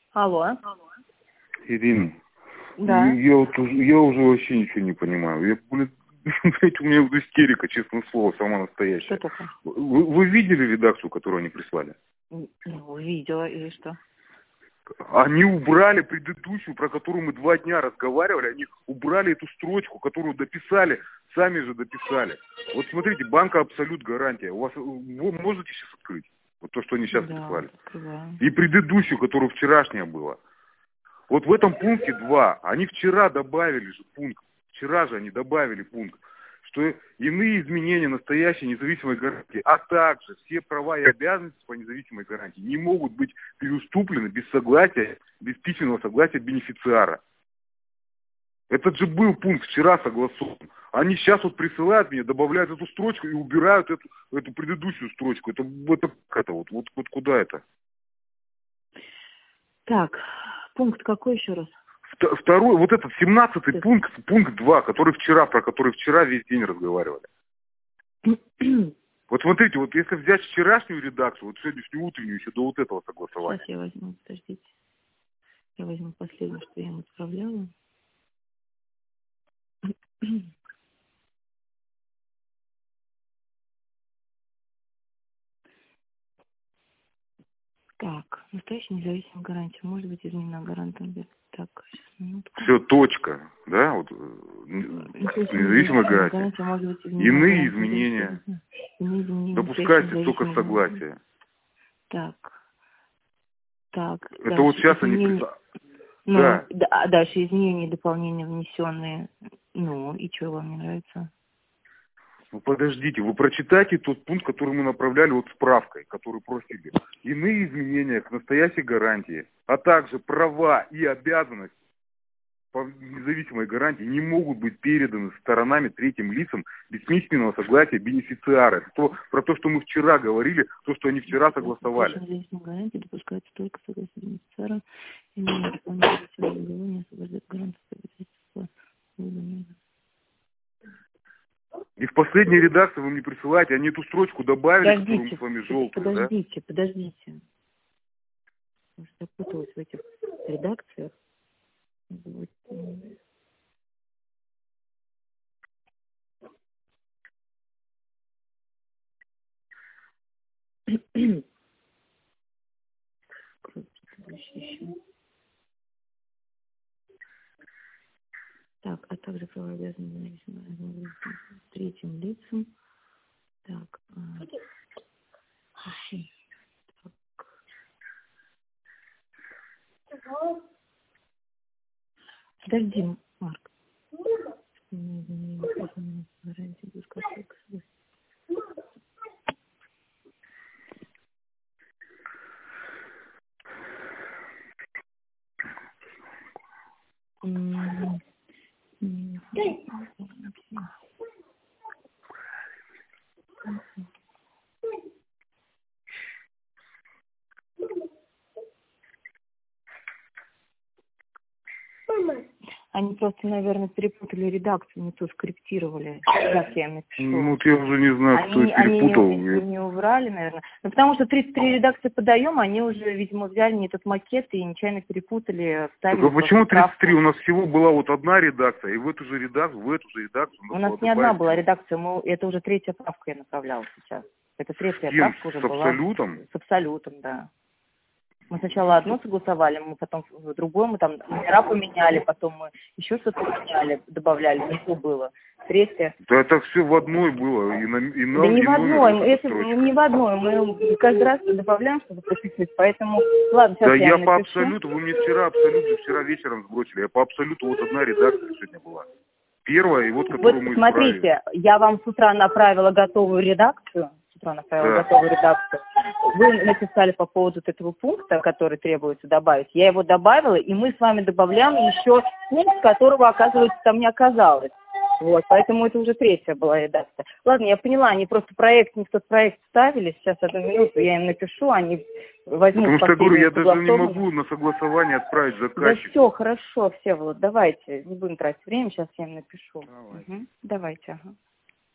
Алло. Ирина, Да. я уже вообще ничего не понимаю. Знаете, у меня вот истерика, честное слово, сама настоящая. Что такое? Вы видели редакцию, которую они прислали? Ну, видела, и что? Они убрали предыдущую, про которую мы 2 дня разговаривали, они убрали эту строчку, которую дописали, сами же дописали. Вот смотрите, банка Абсолют гарантия. Вы можете сейчас открыть? Вот то, что они сейчас прислали. Открываю. И предыдущую, которая вчерашняя была. Вот в этом пункте 2, они вчера добавили же пункт, вчера же они добавили пункт, что иные изменения настоящей независимой гарантии, а также все права и обязанности по независимой гарантии не могут быть переуступлены без согласия, без письменного согласия бенефициара. Этот же был пункт вчера согласован. Они сейчас вот присылают мне, добавляют эту строчку и убирают эту предыдущую строчку. Это вот куда это? Так, пункт какой еще раз? Второй, вот этот 17-й пункт 2, про который вчера весь день разговаривали. Вот смотрите, вот если взять вчерашнюю редакцию, вот сегодняшнюю утреннюю, еще до вот этого согласования. Сейчас я возьму, подождите. Я возьму последнее, что я им отправляла. Так, настоящая независимая гарантия может быть изменена гарантом. Так, сейчас, минутку. Все, точка, да? Вот, независимая гарантия. Может быть изменена Иные изменения. Допускайте только согласие. Так. Это дальше вот сейчас изменения... они... Да. А дальше изменения и дополнения внесенные. Ну, и что вам не нравится? Ну, подождите, вы прочитайте тот пункт, который мы направляли вот справкой, который просили. Иные изменения к настоящей гарантии, а также права и обязанности по независимой гарантии не могут быть переданы сторонами третьим лицам без письменного согласия бенефициара. Это про то, что мы вчера говорили, то, что они вчера согласовали. Независимой гарантии допускается только согласие бенефициара, и не дополнительного договора не освобождает гарантов обязательства. И в последней редакции вы мне присылаете, они эту строчку добавили, которую мы с вами желтую, Подождите. Я запуталась в этих редакциях. Так, а также права обязаны третьим лицам. Так, подожди, Марк. Они просто, наверное, перепутали редакцию, не то скорректировали. Сейчас я им напишу. Ну, я уже не знаю, кто их перепутал. Они не убрали, наверное. Ну, потому что 33 редакции подаем, они уже, видимо, взяли не этот макет и нечаянно перепутали, вставили. Так, а почему 33? У нас всего была вот одна редакция, и в эту же редакцию у нас не одна была редакция, это уже 3-я правка я направляла сейчас. Это 3-я правка уже была. С Абсолютом? С Абсолютом, да. Мы сначала одну согласовали, мы потом другую, мы там номера поменяли, потом мы еще что-то меняли, добавляли, не то было. 3-я. Да это все в одной было. И да не в одной, не в одной, мы каждый раз добавляем, чтобы подписывать, поэтому, ладно, сейчас я напишу. по Абсолюту, вы мне вчера вечером сбросили, я по Абсолюту вот одна редакция сегодня была. Первая, и вот которую мы исправили. Смотрите, я вам с утра направила готовую редакцию, Вы написали по поводу этого пункта, который требуется добавить. Я его добавила, и мы с вами добавляем еще пункт, которого, оказывается, там не оказалось. Вот, поэтому это уже 3-я была редакция. Ладно, я поняла, они просто не в тот проект ставили. Сейчас, одну минуту, я им напишу, они возьмут. Потому что я говорю, я даже не могу на согласование отправить заказчику. Да все, хорошо, Всеволод, давайте, не будем тратить время, сейчас я им напишу. Давайте, ага.